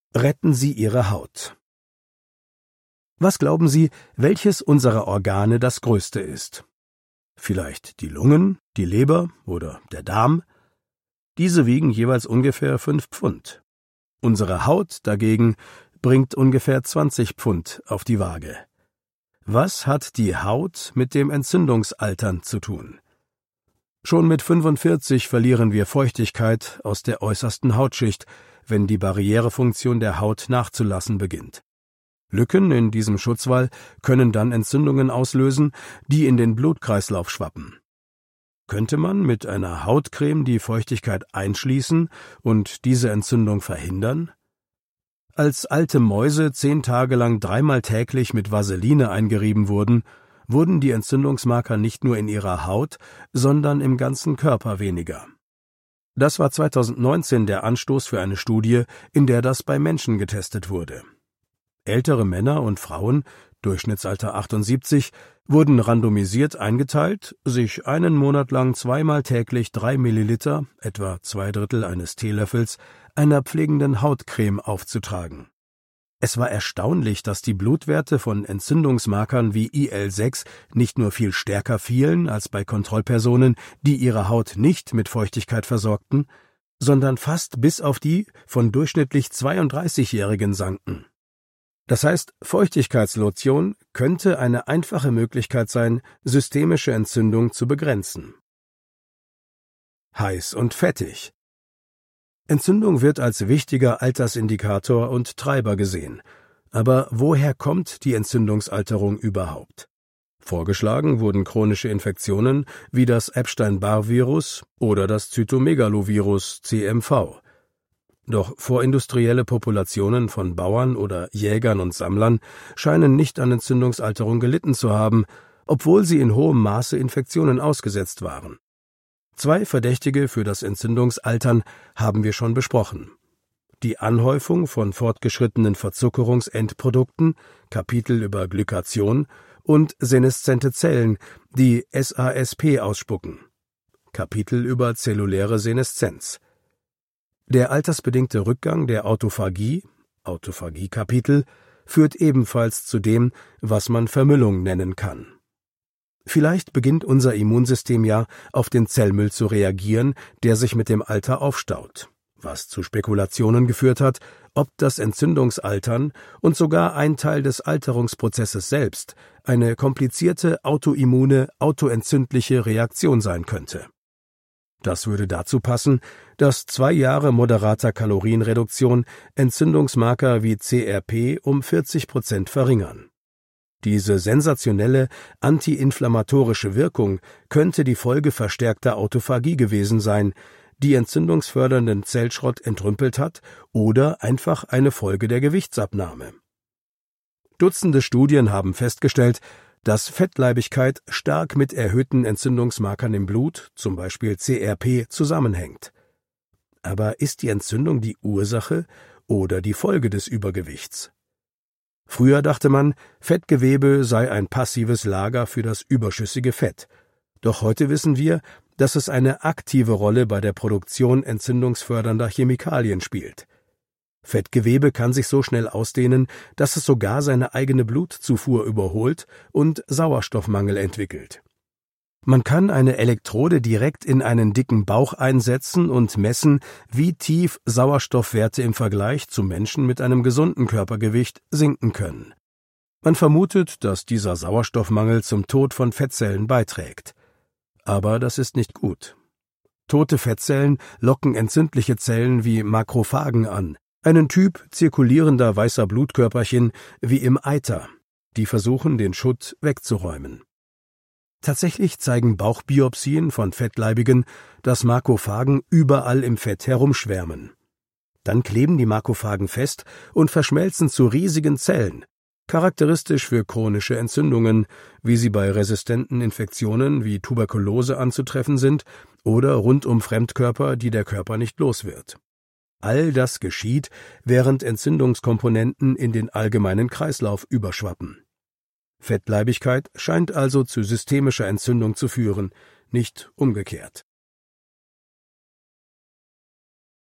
Retten Sie Ihre Haut. Was glauben Sie, welches unserer Organe das größte ist? Vielleicht die Lungen, die Leber oder der Darm? Diese wiegen jeweils ungefähr 5 Pfund. Unsere Haut dagegen bringt ungefähr 20 Pfund auf die Waage. Was hat die Haut mit dem Entzündungsaltern zu tun? Schon mit 45 verlieren wir Feuchtigkeit aus der äußersten Hautschicht, wenn die Barrierefunktion der Haut nachzulassen beginnt. Lücken in diesem Schutzwall können dann Entzündungen auslösen, die in den Blutkreislauf schwappen. Könnte man mit einer Hautcreme die Feuchtigkeit einschließen und diese Entzündung verhindern? Als alte Mäuse 10 Tage lang 3-mal täglich mit Vaseline eingerieben wurden die Entzündungsmarker nicht nur in ihrer Haut, sondern im ganzen Körper weniger. Das war 2019 der Anstoß für eine Studie, in der das bei Menschen getestet wurde. Ältere Männer und Frauen, Durchschnittsalter 78, wurden randomisiert eingeteilt, sich einen Monat lang 2-mal täglich 3 Milliliter, etwa 2/3 eines Teelöffels, einer pflegenden Hautcreme aufzutragen. Es war erstaunlich, dass die Blutwerte von Entzündungsmarkern wie IL-6 nicht nur viel stärker fielen als bei Kontrollpersonen, die ihre Haut nicht mit Feuchtigkeit versorgten, sondern fast bis auf die von durchschnittlich 32-Jährigen sanken. Das heißt, Feuchtigkeitslotion könnte eine einfache Möglichkeit sein, systemische Entzündung zu begrenzen. Heiß und fettig. Entzündung wird als wichtiger Altersindikator und Treiber gesehen. Aber woher kommt die Entzündungsalterung überhaupt? Vorgeschlagen wurden chronische Infektionen wie das Epstein-Barr-Virus oder das Zytomegalovirus CMV. Doch vorindustrielle Populationen von Bauern oder Jägern und Sammlern scheinen nicht an Entzündungsalterung gelitten zu haben, obwohl sie in hohem Maße Infektionen ausgesetzt waren. 2 Verdächtige für das Entzündungsaltern haben wir schon besprochen. Die Anhäufung von fortgeschrittenen Verzuckerungsendprodukten, Kapitel über Glykation, und seneszente Zellen, die SASP ausspucken, Kapitel über zelluläre Seneszenz. Der altersbedingte Rückgang der Autophagie, Autophagie-Kapitel, führt ebenfalls zu dem, was man Vermüllung nennen kann. Vielleicht beginnt unser Immunsystem ja auf den Zellmüll zu reagieren, der sich mit dem Alter aufstaut, was zu Spekulationen geführt hat, ob das Entzündungsaltern und sogar ein Teil des Alterungsprozesses selbst eine komplizierte autoimmune, autoentzündliche Reaktion sein könnte. Das würde dazu passen, dass 2 Jahre moderater Kalorienreduktion Entzündungsmarker wie CRP um 40% verringern. Diese sensationelle antiinflammatorische Wirkung könnte die Folge verstärkter Autophagie gewesen sein, die entzündungsfördernden Zellschrott entrümpelt hat, oder einfach eine Folge der Gewichtsabnahme. Dutzende Studien haben festgestellt, dass Fettleibigkeit stark mit erhöhten Entzündungsmarkern im Blut, zum Beispiel CRP, zusammenhängt. Aber ist die Entzündung die Ursache oder die Folge des Übergewichts? Früher dachte man, Fettgewebe sei ein passives Lager für das überschüssige Fett. Doch heute wissen wir, dass es eine aktive Rolle bei der Produktion entzündungsfördernder Chemikalien spielt. Fettgewebe kann sich so schnell ausdehnen, dass es sogar seine eigene Blutzufuhr überholt und Sauerstoffmangel entwickelt. Man kann eine Elektrode direkt in einen dicken Bauch einsetzen und messen, wie tief Sauerstoffwerte im Vergleich zu Menschen mit einem gesunden Körpergewicht sinken können. Man vermutet, dass dieser Sauerstoffmangel zum Tod von Fettzellen beiträgt. Aber das ist nicht gut. Tote Fettzellen locken entzündliche Zellen wie Makrophagen an, einen Typ zirkulierender weißer Blutkörperchen wie im Eiter, die versuchen, den Schutt wegzuräumen. Tatsächlich zeigen Bauchbiopsien von Fettleibigen, dass Makrophagen überall im Fett herumschwärmen. Dann kleben die Makrophagen fest und verschmelzen zu riesigen Zellen, charakteristisch für chronische Entzündungen, wie sie bei resistenten Infektionen wie Tuberkulose anzutreffen sind oder rund um Fremdkörper, die der Körper nicht los wird. All das geschieht, während Entzündungskomponenten in den allgemeinen Kreislauf überschwappen. Fettleibigkeit scheint also zu systemischer Entzündung zu führen, nicht umgekehrt.